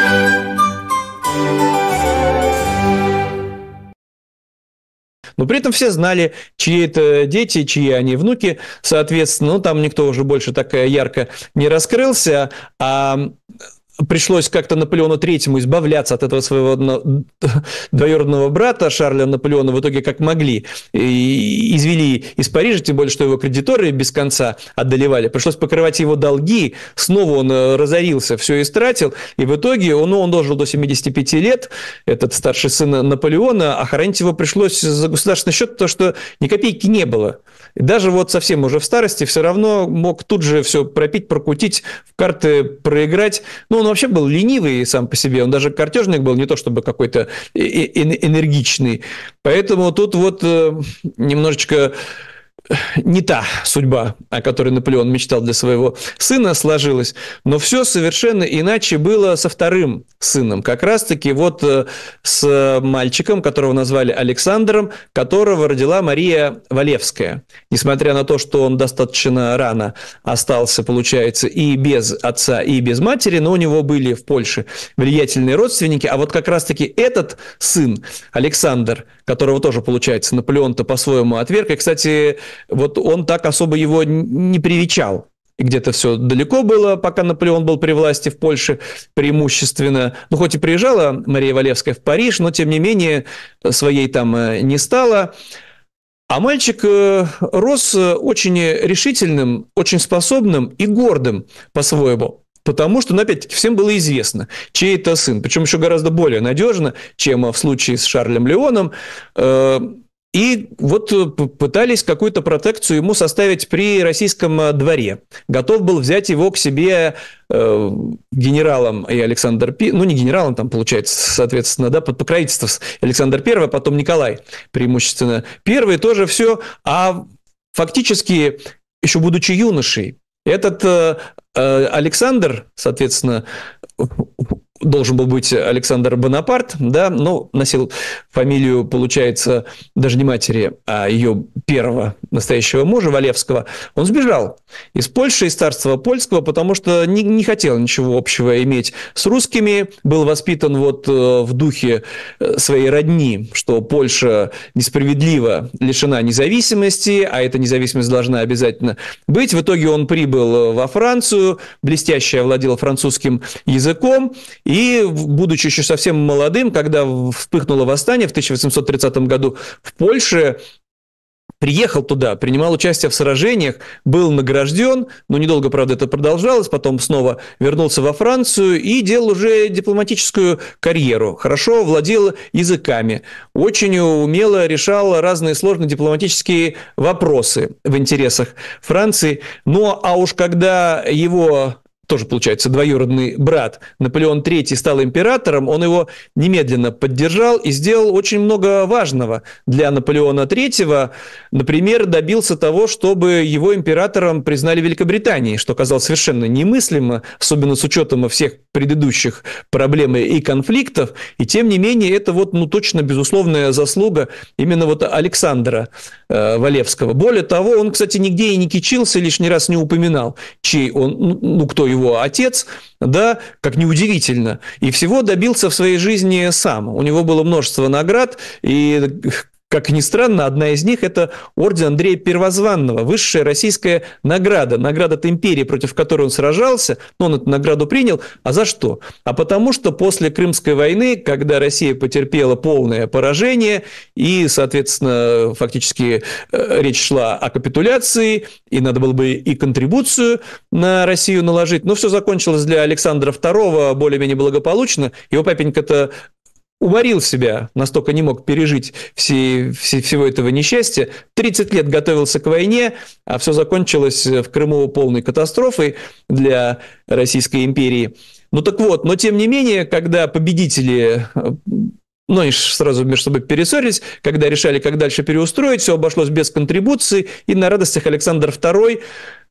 Но при этом все знали, чьи это дети, чьи они внуки, соответственно. Ну, там никто уже больше так ярко не раскрылся, а пришлось как-то Наполеону третьему избавляться от этого своего двоюродного брата Шарля Наполеона в итоге как могли. И извели из Парижа, тем более, что его кредиторы без конца одолевали. Пришлось покрывать его долги. Снова он разорился, все истратил. И в итоге он, ну, он дожил до семидесяти пяти лет, этот старший сын Наполеона, а хоронить его пришлось за государственный счет, потому что ни копейки не было. И даже вот совсем уже в старости все равно мог тут же все пропить, прокутить, в карты проиграть. Ну, он вообще был ленивый сам по себе, он даже картежник был, не то чтобы какой-то энергичный. Поэтому тут вот немножечко не та судьба, о которой Наполеон мечтал для своего сына, сложилась. Но все совершенно иначе было со вторым сыном. Как раз-таки вот с мальчиком, которого назвали Александром, которого родила Мария Валевская. Несмотря на то, что он достаточно рано остался, получается, и без отца, и без матери, но у него были в Польше влиятельные родственники. А вот как раз-таки этот сын, Александр, которого тоже, получается, Наполеон-то по-своему отверг. И, кстати, вот он так особо его не привечал. И где-то все далеко было, пока Наполеон был при власти в Польше преимущественно. Ну, хоть и приезжала Мария Валевская в Париж, но, тем не менее, своей там не стало. А мальчик рос очень решительным, очень способным и гордым по-своему. Потому что, ну, опять-таки, всем было известно, чей это сын. Причем еще гораздо более надежно, чем в случае с Шарлем Леоном. И вот пытались какую-то протекцию ему составить при российском дворе. Готов был взять его к себе э, генералом и Александр Первый, ну не генералом там получается, соответственно, да, под покровительством Александр Первый, а потом Николай преимущественно Первый, тоже все. А фактически, еще будучи юношей, этот э, Александр, соответственно, должен был быть Александр Бонапарт, да, но носил фамилию, получается, даже не матери, а ее первого настоящего мужа, Валевского. Он сбежал из Польши, из царства польского, потому что не, не хотел ничего общего иметь с русскими, был воспитан вот в духе своей родни, что Польша несправедливо лишена независимости, а эта независимость должна обязательно быть. В итоге он прибыл во Францию, блестяще овладел французским языком. И, будучи еще совсем молодым, когда вспыхнуло восстание в тысяча восемьсот тридцатом году в Польше, приехал туда, принимал участие в сражениях, был награжден, но недолго, правда, это продолжалось, потом снова вернулся во Францию и делал уже дипломатическую карьеру. Хорошо владел языками, очень умело решал разные сложные дипломатические вопросы в интересах Франции. Ну, а уж когда его... тоже, получается, двоюродный брат Наполеон третий стал императором, он его немедленно поддержал и сделал очень много важного для Наполеона третьего. Например, добился того, чтобы его императором признали в Великобритании, что казалось совершенно немыслимо, особенно с учетом всех предыдущих проблем и конфликтов. И тем не менее, это вот, ну, точно безусловная заслуга именно вот Александра э, Валевского. Более того, он, кстати, нигде и не кичился, лишний раз не упоминал, чей он, ну, кто его отец, да, как неудивительно, и всего добился в своей жизни сам. У него было множество наград, и, как ни странно, одна из них – это орден Андрея Первозванного, высшая российская награда, награда от империи, против которой он сражался, но он эту награду принял. А за что? А потому что после Крымской войны, когда Россия потерпела полное поражение, и, соответственно, фактически речь шла о капитуляции, и надо было бы и контрибуцию на Россию наложить, но все закончилось для Александра второго более-менее благополучно. Его папенька-то уморил себя, настолько не мог пережить все, все, всего этого несчастья. тридцать лет готовился к войне, а все закончилось в Крыму полной катастрофой для Российской империи. Ну так вот, но тем не менее, когда победители... Ну, они сразу между собой перессорились, когда решали, как дальше переустроить, все обошлось без контрибуции, и на радостях Александр второй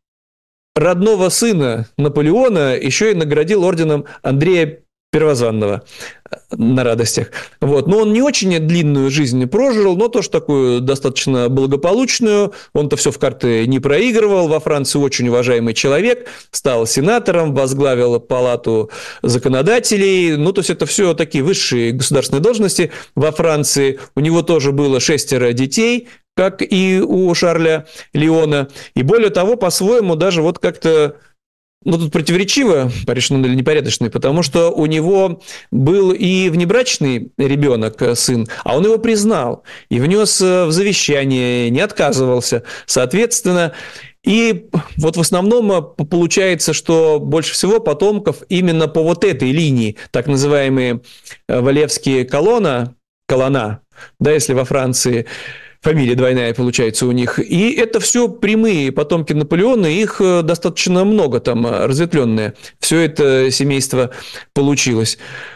родного сына Наполеона еще и наградил орденом Андрея Первозванного на радостях. Вот. Но он не очень длинную жизнь прожил, но тоже такую достаточно благополучную. Он-то все в карты не проигрывал. Во Франции очень уважаемый человек. Стал сенатором, возглавил палату законодателей. Ну, то есть это все такие высшие государственные должности во Франции. У него тоже было шестеро детей, как и у Шарля Леона. И более того, по-своему, даже вот как-то... Ну, тут противоречиво, порядочный или непорядочный, потому что у него был и внебрачный ребенок, сын, а он его признал и внес в завещание, не отказывался. Соответственно, и вот в основном получается, что больше всего потомков именно по вот этой линии, так называемые Валевские колонна, колонна, да, если во Франции... Фамилия двойная получается у них. И это все прямые потомки Наполеона, их достаточно много там разветвленные. Все это семейство получилось.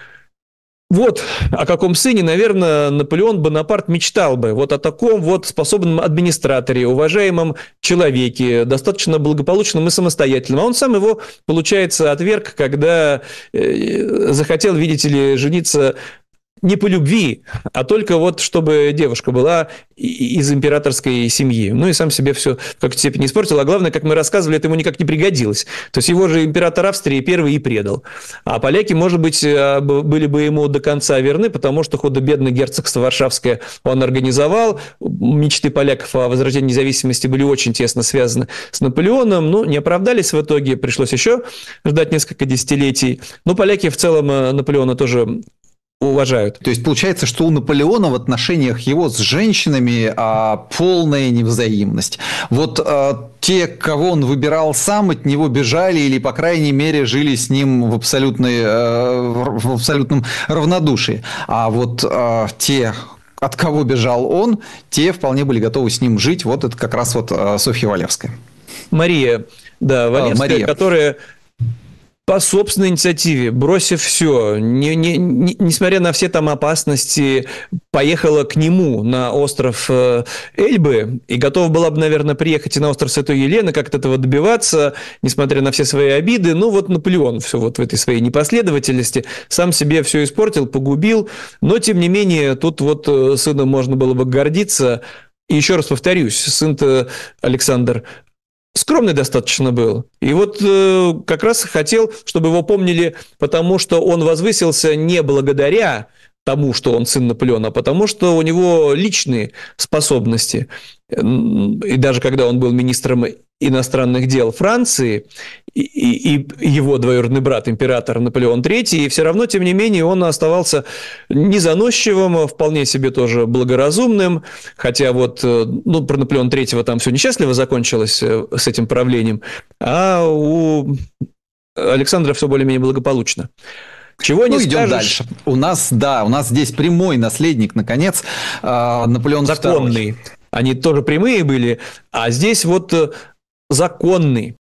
Вот о каком сыне, наверное, Наполеон Бонапарт мечтал бы. Вот о таком вот способном администраторе, уважаемом человеке, достаточно благополучном и самостоятельном. А он сам его, получается, отверг, когда захотел, видите ли, жениться не по любви, а только вот чтобы девушка была из императорской семьи. Ну и сам себе все в какой-то степени испортил. А главное, как мы рассказывали, это ему никак не пригодилось. То есть его же император Австрии первый и предал. А поляки, может быть, были бы ему до конца верны, потому что худо-бедно герцогство Варшавское он организовал. Мечты поляков о возрождении независимости были очень тесно связаны с Наполеоном. Ну, не оправдались в итоге, пришлось еще ждать несколько десятилетий. Но поляки в целом Наполеона тоже уважают. То есть получается, что у Наполеона в отношениях его с женщинами а, полная невзаимность. Вот а, те, кого он выбирал сам, от него бежали или, по крайней мере, жили с ним в, абсолютной, а, в абсолютном равнодушии. А вот а, те, от кого бежал он, те вполне были готовы с ним жить. Вот это как раз вот а, Софья Валевская. Мария, да, Валевская, а, Мария. Которая... по собственной инициативе, бросив все, не, не, не, несмотря на все там опасности, поехала к нему на остров Эльбы и готова была бы, наверное, приехать и на остров Святой Елены, как-то этого добиваться, несмотря на все свои обиды. Ну, вот Наполеон все вот в этой своей непоследовательности сам себе все испортил, погубил. Но, тем не менее, тут вот сыном можно было бы гордиться. И еще раз повторюсь, сын-то Александр скромный достаточно был. И вот э, как раз хотел, чтобы его помнили, потому что он возвысился не благодаря тому, что он сын Наполеона, а потому что у него личные способности. И даже когда он был министром иностранных дел Франции и, и, и его двоюродный брат, император Наполеон третий, и все равно, тем не менее, он оставался незаносчивым, вполне себе тоже благоразумным, хотя вот, ну, про Наполеона третьего там все несчастливо закончилось с этим правлением, а у Александра все более-менее благополучно. Чего не ну, идем скажешь... дальше. У нас, да, у нас здесь прямой наследник, наконец, Наполеон законный. второй. Они тоже прямые были, а здесь вот законный.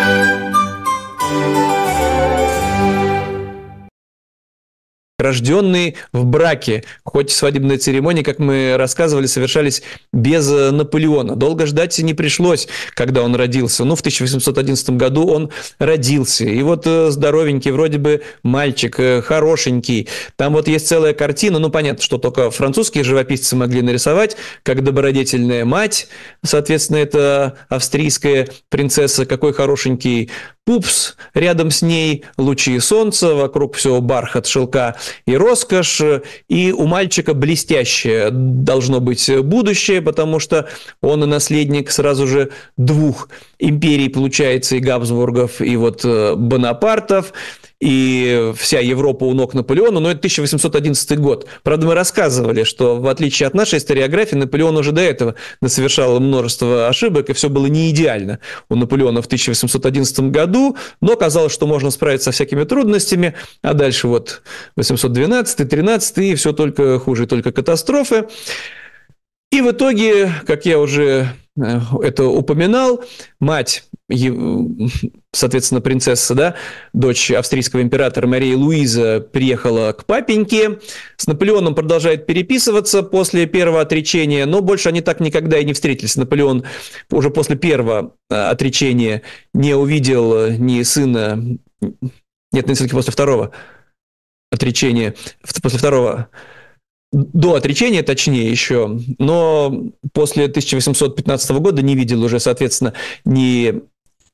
Рожденные в браке, хоть свадебные церемонии, как мы рассказывали, совершались без Наполеона. Долго ждать не пришлось, когда он родился. Ну, в тысяча восемьсот одиннадцатом году он родился. И вот здоровенький, вроде бы мальчик, хорошенький. Там вот есть целая картина, ну, понятно, что только французские живописцы могли нарисовать, как добродетельная мать, соответственно, это австрийская принцесса, какой хорошенький пупс, рядом с ней лучи солнца, вокруг все бархат, шелка и роскошь, и у мальчика блестящее должно быть будущее, потому что он наследник сразу же двух империй, получается, и Габсбургов, и вот Бонапартов, и вся Европа у ног Наполеона, но это тысяча восемьсот одиннадцатый год. Правда, мы рассказывали, что в отличие от нашей историографии, Наполеон уже до этого совершал множество ошибок, и все было не идеально у Наполеона в тысяча восемьсот одиннадцатом году, но казалось, что можно справиться со всякими трудностями, а дальше вот восемьсот двенадцатый, тринадцатый, и все только хуже, только катастрофы. И в итоге, как я уже это упоминал, мать, соответственно, принцесса, да, дочь австрийского императора Мария Луиза приехала к папеньке, с Наполеоном продолжает переписываться после первого отречения, но больше они так никогда и не встретились. Наполеон уже после первого отречения не увидел ни сына, нет, не все-таки после второго отречения, после второго до отречения, точнее, еще, но после тысяча восемьсот пятнадцатого года не видел уже, соответственно, ни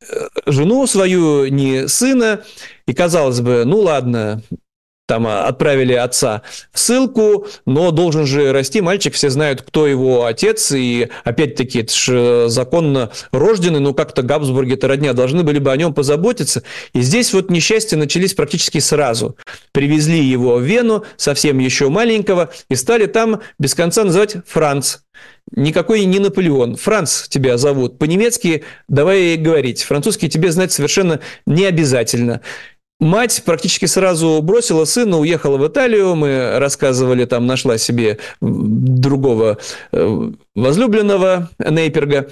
жену свою, ни сына, и, казалось бы, ну ладно, там отправили отца в ссылку, но должен же расти мальчик, все знают, кто его отец, и опять-таки это же законно рожденный, но как-то Габсбурги-то родня должны были бы о нем позаботиться. И здесь вот несчастья начались практически сразу. Привезли его в Вену, совсем еще маленького, и стали там без конца называть Франц. Никакой не Наполеон. Франц тебя зовут. По-немецки давай говорить. Французский тебе знать совершенно не обязательно. Мать практически сразу бросила сына, уехала в Италию, мы рассказывали, там нашла себе другого возлюбленного, Нейперга.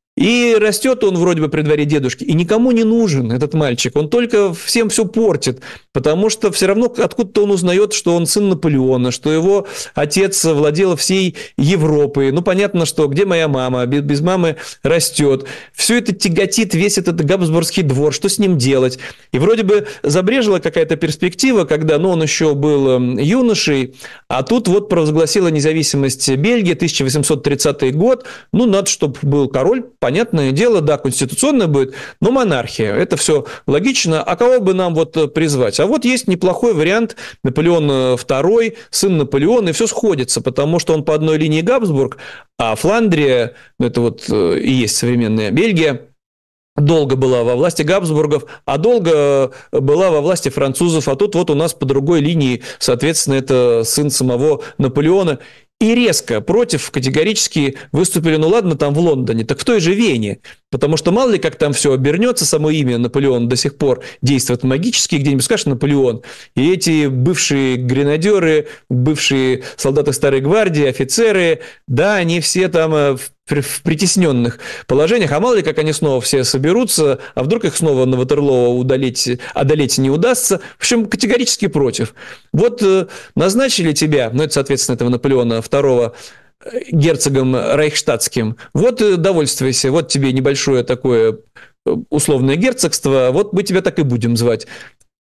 И растет он вроде бы при дворе дедушки, и никому не нужен этот мальчик, он только всем все портит, потому что все равно откуда-то он узнает, что он сын Наполеона, что его отец владел всей Европой. Ну, понятно, что где моя мама, без, без мамы растет. Все это тяготит весь этот Габсбургский двор, что с ним делать? И вроде бы забрежила какая-то перспектива, когда, ну, он еще был юношей, а тут вот провозгласила независимость Бельгии, тысяча восемьсот тридцатый год, ну, надо, чтобы был король. Понятное дело, да, конституционно будет, но монархия. Это все логично. А кого бы нам вот призвать? А вот есть неплохой вариант Наполеон второй, сын Наполеона, и все сходится, потому что он по одной линии Габсбург, а Фландрия, ну, это вот и есть современная Бельгия, долго была во власти Габсбургов, а долго была во власти французов, а тут вот у нас по другой линии, соответственно, это сын самого Наполеона. И резко против категорически выступили, ну ладно, там в Лондоне, так в той же Вене. Потому что мало ли как там все обернется, само имя Наполеон до сих пор действует магически, где-нибудь скажешь Наполеон. И эти бывшие гренадеры, бывшие солдаты Старой Гвардии, офицеры, да, они все там в в притесненных положениях, а мало ли как они снова все соберутся, а вдруг их снова на Ватерлоо удалить, одолеть не удастся. В общем, категорически против. Вот назначили тебя, ну это, соответственно, этого Наполеона второго, герцогом рейхштадтским, вот довольствуйся, вот тебе небольшое такое условное герцогство, вот мы тебя так и будем звать.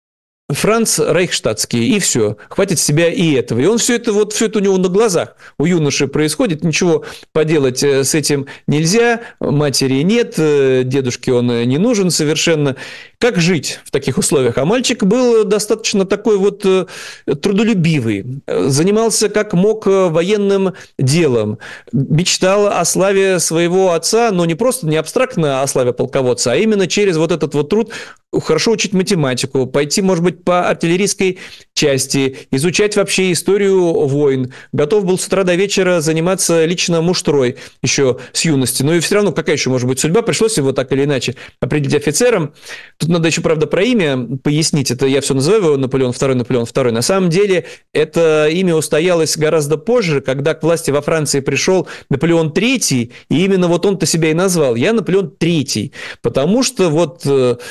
Франц Рейхштадтский, и все, хватит себя и этого. И он все это, вот все это у него на глазах у юноши происходит, ничего поделать с этим нельзя, матери нет, дедушке он не нужен совершенно. Как жить в таких условиях? А мальчик был достаточно такой вот трудолюбивый, занимался как мог военным делом, мечтал о славе своего отца, но не просто, не абстрактно о славе полководца, а именно через вот этот вот труд хорошо учить математику, пойти, может быть, по артиллерийской части, изучать вообще историю войн. Готов был с утра до вечера заниматься лично муштрой еще с юности. Но и все равно какая еще может быть судьба? Пришлось его так или иначе определить офицером. Тут надо еще, правда, про имя пояснить. Это я все называю его Наполеон второй, Наполеон второй. На самом деле это имя устоялось гораздо позже, когда к власти во Франции пришел Наполеон третий, и именно вот он-то себя и назвал. Я Наполеон третий, потому что вот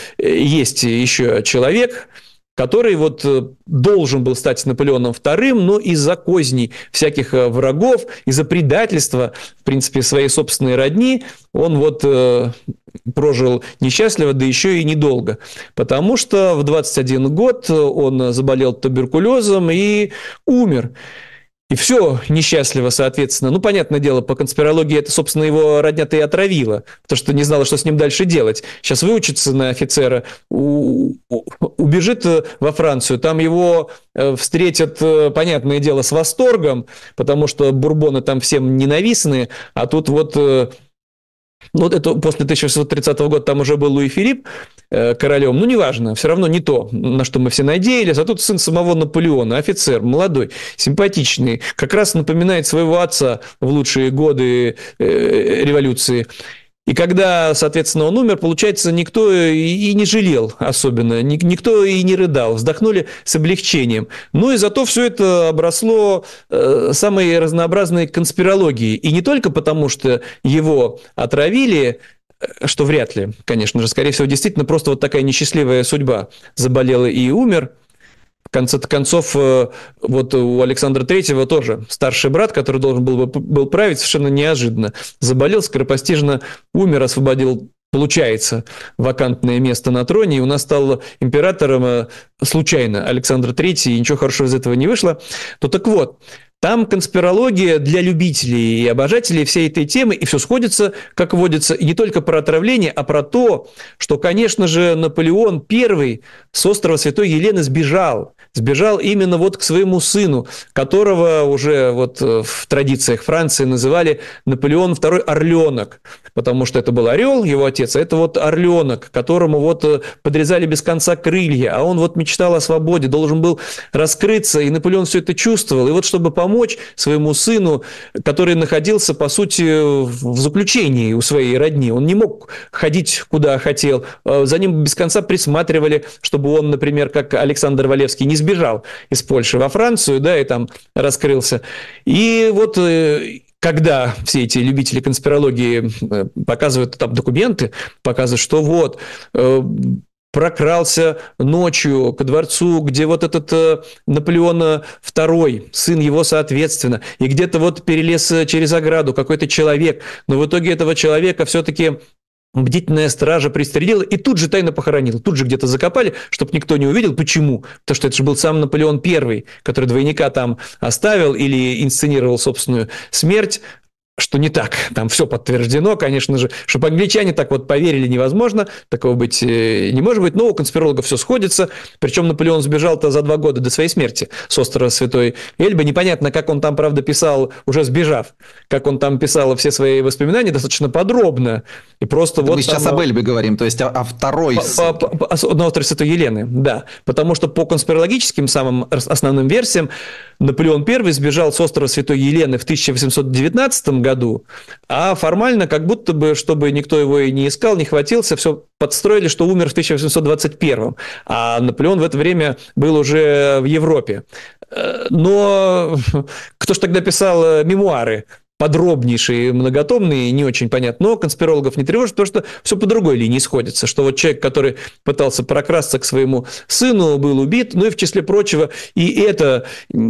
есть еще человек, который вот должен был стать Наполеоном вторым, но из-за козней всяких врагов, из-за предательства, в принципе, своей собственной родни, он вот э, прожил несчастливо, да еще и недолго. Потому что в двадцать один год он заболел туберкулезом и умер. И все несчастливо, соответственно. Ну, понятное дело, по конспирологии это, собственно, его родня-то и отравила, потому что не знала, что с ним дальше делать. Сейчас выучится на офицера, у- у- убежит во Францию, там его э, встретят, э, понятное дело, с восторгом, потому что бурбоны там всем ненавистные, а тут вот... э, Ну, вот это после тысяча шестьсот тридцатого года там уже был Луи Филипп э, королем. Ну, неважно, все равно не то, на что мы все надеялись. А тут сын самого Наполеона, офицер, молодой, симпатичный, как раз напоминает своего отца в лучшие годы э, революции. И когда, соответственно, он умер, получается, никто и не жалел особенно, никто и не рыдал, вздохнули с облегчением. Ну и зато все это обросло э, самой разнообразной конспирологией. И не только потому, что его отравили, что вряд ли, конечно же, скорее всего, действительно просто вот такая несчастливая судьба, заболел и умер. В конце концов, вот у Александра третьего тоже старший брат, который должен был, был править, совершенно неожиданно заболел, скоропостижно умер, освободил, получается, вакантное место на троне, и у нас стал императором случайно Александр третий, и ничего хорошего из этого не вышло. То так вот, там конспирология для любителей и обожателей всей этой темы, и все сходится, как водится, и не только про отравление, а про то, что, конечно же, Наполеон I с острова Святой Елены сбежал. Сбежал именно вот к своему сыну, которого уже вот в традициях Франции называли Наполеон второй Орленок, потому что это был орел, его отец, а это вот орленок, которому вот подрезали без конца крылья, а он вот мечтал о свободе, должен был раскрыться, и Наполеон все это чувствовал. И вот чтобы помочь своему сыну, который находился, по сути, в заключении у своей родни, он не мог ходить куда хотел, за ним без конца присматривали, чтобы он, например, как Александр Валевский, не сбежал из Польши во Францию, да, и там раскрылся. И вот когда все эти любители конспирологии показывают там документы, показывают, что вот прокрался ночью ко дворцу, где вот этот Наполеон второй, сын его соответственно, и где-то вот перелез через ограду какой-то человек, но в итоге этого человека все-таки бдительная стража пристрелила и тут же тайно похоронила. Тут же где-то закопали, чтобы никто не увидел. Почему? Потому что это же был сам Наполеон I, который двойника там оставил или инсценировал собственную смерть. Что не так. Там все подтверждено, конечно же. Чтобы англичане так вот поверили, невозможно. Такого быть не может быть. Но у конспирологов все сходится. Причем Наполеон сбежал-то за два года до своей смерти с острова Святой Эльбы. Непонятно, как он там, правда, писал, уже сбежав, как он там писал все свои воспоминания достаточно подробно. И просто вот мы сейчас там... об Эльбе говорим, то есть о, о второй... По, по, по, на острове Святой Елены, да. Потому что по конспирологическим самым основным версиям Наполеон I сбежал с острова Святой Елены в тысяча восемьсот девятнадцатом году, а формально, как будто бы, чтобы никто его и не искал, не хватился, все подстроили, что умер в тысяча восемьсот двадцать первом, а Наполеон в это время был уже в Европе. Но кто ж тогда писал мемуары подробнейший, многотомный, не очень понятно. Но конспирологов не тревожит, потому что все по другой линии сходится, что вот человек, который пытался прокрасться к своему сыну, был убит, ну и в числе прочего, и это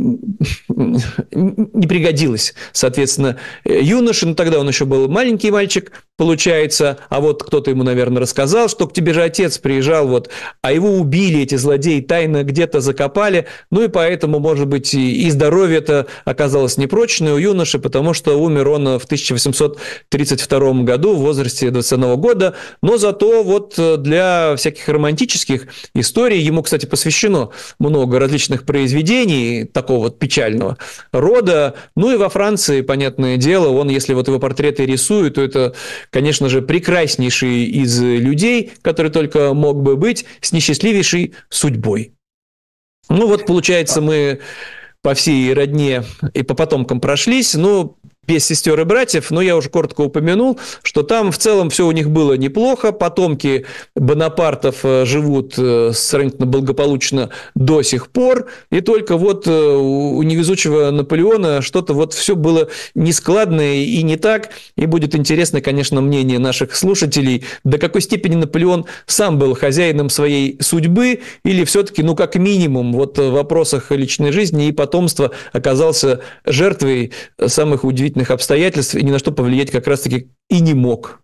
не пригодилось, соответственно, юноше, ну тогда он еще был маленький мальчик, получается, а вот кто-то ему, наверное, рассказал, что к тебе же отец приезжал, вот, а его убили, эти злодеи, тайно где-то закопали, ну и поэтому, может быть, и здоровье-то оказалось непрочное у юноши, потому что умер он в тысяча восемьсот тридцать втором году в возрасте двадцати одного года, но зато вот для всяких романтических историй, ему, кстати, посвящено много различных произведений такого вот печального рода, ну и во Франции, понятное дело, он, если вот его портреты рисуют, то это, конечно же, прекраснейший из людей, который только мог бы быть, с несчастливейшей судьбой. Ну вот, получается, мы по всей родне и по потомкам прошлись, но без сестер и братьев, но я уже коротко упомянул, что там в целом все у них было неплохо, потомки Бонапартов живут сравнительно благополучно до сих пор, и только вот у невезучего Наполеона что-то вот все было нескладное и не так, и будет интересно, конечно, мнение наших слушателей, до какой степени Наполеон сам был хозяином своей судьбы, или все-таки, ну, как минимум, вот в вопросах личной жизни и потомства оказался жертвой самых удивительных обстоятельств и ни на что повлиять как раз-таки и не мог.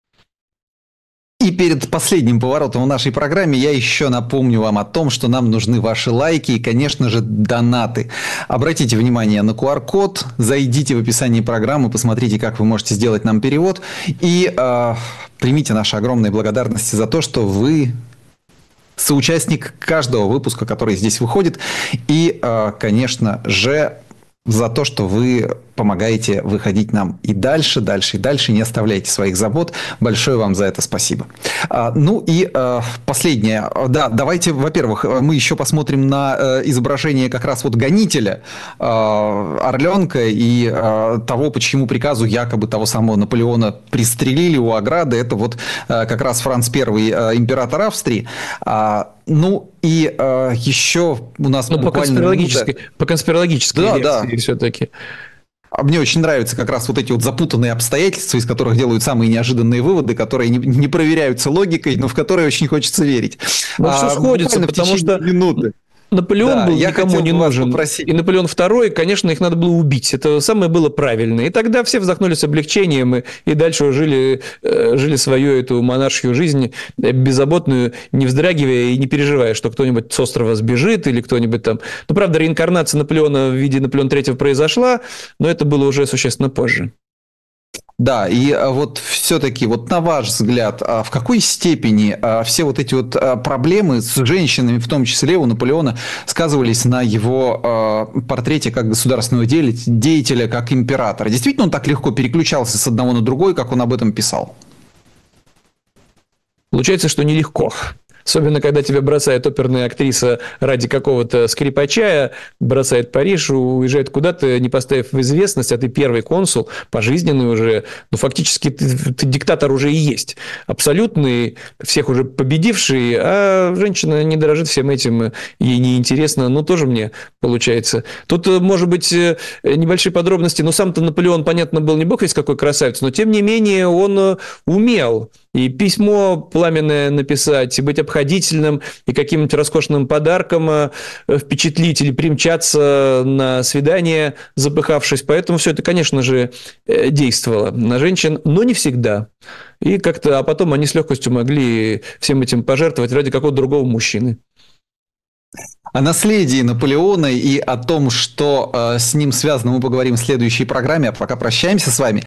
И перед последним поворотом в нашей программе я еще напомню вам о том, что нам нужны ваши лайки и, конечно же, донаты. Обратите внимание на ку ар код, зайдите в описание программы, посмотрите, как вы можете сделать нам перевод и э, примите наши огромные благодарности за то, что вы соучастник каждого выпуска, который здесь выходит. И, э, конечно же, за то, что вы помогаете выходить нам и дальше, дальше и дальше, не оставляйте своих забот. Большое вам за это спасибо. А, ну и а, последнее. Да, давайте, во-первых, мы еще посмотрим на а, изображение как раз вот гонителя а, Орленка и а, того, по чьему приказу якобы того самого Наполеона пристрелили у ограды. Это вот а, как раз Франц Первый, а, император Австрии. А, ну и а, еще у нас ну, буквально... По конспирологической, по конспирологической да, версии да. все-таки. Мне очень нравятся как раз вот эти вот запутанные обстоятельства, из которых делают самые неожиданные выводы, которые не, не проверяются логикой, но в которые очень хочется верить. Ну, все сходится, потому что минуты. Наполеон да, был никому не нужен, попросить. И Наполеон Второй, конечно, их надо было убить. Это самое было правильное. И тогда все вздохнули с облегчением и, и дальше жили, жили свою эту монаршью жизнь беззаботную, не вздрагивая и не переживая, что кто-нибудь с острова сбежит или кто-нибудь там... Ну, правда, реинкарнация Наполеона в виде Наполеона Третьего произошла, но это было уже существенно позже. Да, и вот все-таки, вот на ваш взгляд, в какой степени все вот эти вот проблемы с женщинами, в том числе у Наполеона, сказывались на его портрете как государственного деятеля, как императора? Действительно, он так легко переключался с одного на другой, как он об этом писал? Получается, что нелегко. Особенно, когда тебя бросает оперная актриса ради какого-то скрипача, бросает Париж, уезжает куда-то, не поставив в известность, а ты первый консул, пожизненный уже. Ну, фактически, ты, ты диктатор уже и есть. Абсолютный, всех уже победивший, а женщина не дорожит всем этим, ей неинтересно. Ну, тоже мне получается. Тут, может быть, небольшие подробности, но сам-то Наполеон, понятно, был не бог весть какой красавец, но, тем не менее, он умел и письмо пламенное написать, и быть обходительным, и каким-нибудь роскошным подарком впечатлить или примчаться на свидание, запыхавшись. Поэтому все это, конечно же, действовало на женщин, но не всегда. И как-то, а потом они с легкостью могли всем этим пожертвовать ради какого-то другого мужчины. О наследии Наполеона и о том, что э, с ним связано, мы поговорим в следующей программе. А пока прощаемся с вами.